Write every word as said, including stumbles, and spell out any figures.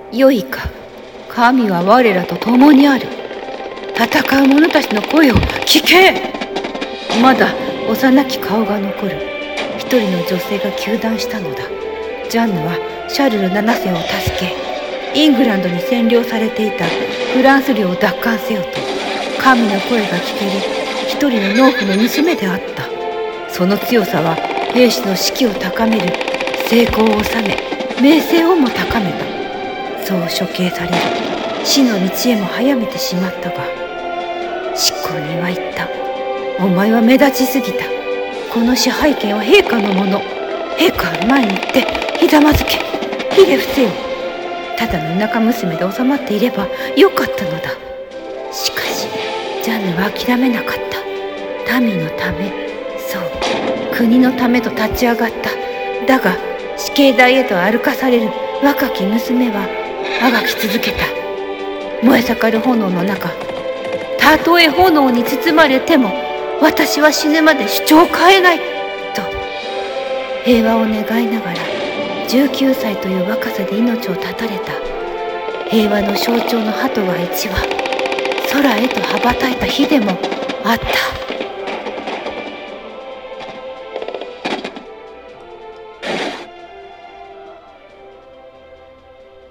よいか、神は我らと共にある。戦う者たちの声を聞け。まだ幼き顔が残る一人の女性が糾弾したのだ。ジャンヌはシャルルななせいを助け、イングランドに占領されていたフランス領を奪還せよと神の声が聞ける一人の農夫の娘であった。その強さは兵士の士気を高める、成功を収め名声をも高めた。そう処刑される、死の道へも早めてしまったが、執行人は言った。お前は目立ちすぎた。この支配権は陛下のもの。陛下は前に行ってひざまずけ、ひれ伏せよ。ただの田舎娘で収まっていればよかったのだ。しかしジャンヌは諦めなかった。民のため、そう国のためと立ち上がった。だが死刑台へと歩かされる若き娘はあがき続けた。燃え盛る炎の中、たとえ炎に包まれても私は死ぬまで主張を変えないと平和を願いながらじゅうきゅうさいという若さで命を絶たれた。平和の象徴の鳩が一羽空へと羽ばたいた日でもあった。